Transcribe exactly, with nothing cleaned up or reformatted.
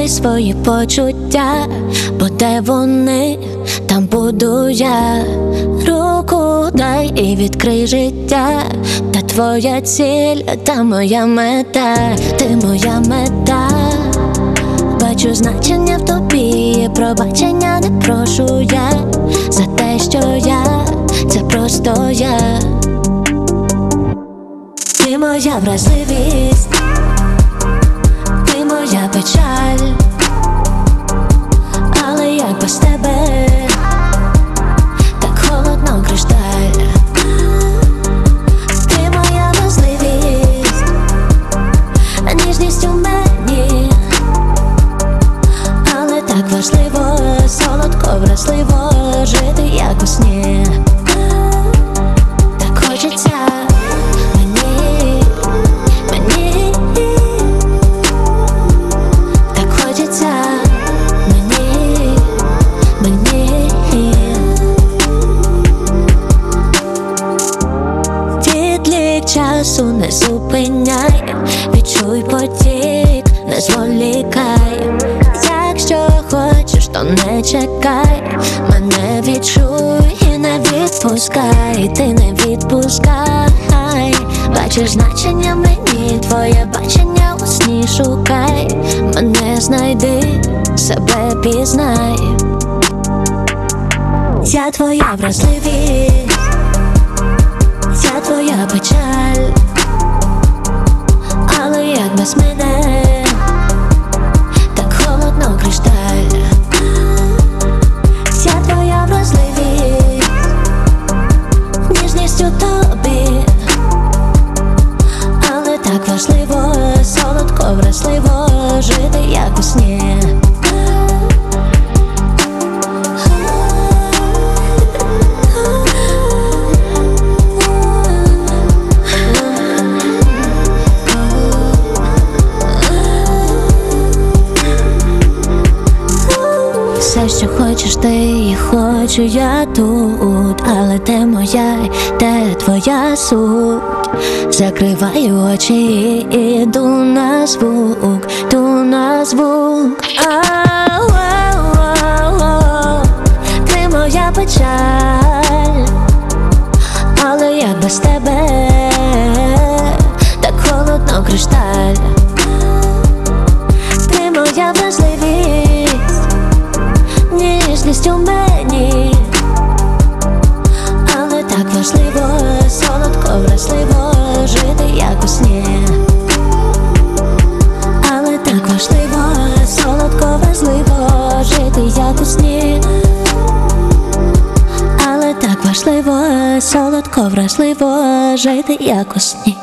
Віддай свої почуття, бо де вони, там буду я. Руку дай і відкрий життя, та твоя ціль, та моя мета. Ти моя мета, бачу значення в тобі, пробачення не прошу я за те, що я, це просто я. Ти моя вразливість, ти моя печаль, але як без тебе, так холодно кришталь. Ти моя вразливість, ніжність у мені, але так важливо, солодко, вразливо жити як у сні. Так хочеться мені, мені, так хочеться мені, мені. Відлік часу не зупиняй, відчуй потік, не зволікай. Якщо хочеш, то не чекай, мене відчуй і не відпускай, ти не відпускай. Бачиш значення мені, твоє бачення у сні шукай. Мене знайди, себе пізнай. Я твоя вразливість, я твоя печаль, але як без мене, так холодно кришталь. Я твоя вразливість, ніжність у тобі, але так важливо, солодко, вразливо жити як у сні. Все, що хочеш ти, і хочу я тут, але де моя, де твоя суть? Закриваю очі і іду на звук, йду на звук. Ти моя печаль, але як без тебе, так холодно кришталь. Ти моя вразливість, ніжність у мені, але так важливо, солодко, вразливо жити як у сні. Але так важливо, солодко, вразливо жити як у сні. Але так важливо, солодко, вразливо жити як у сні.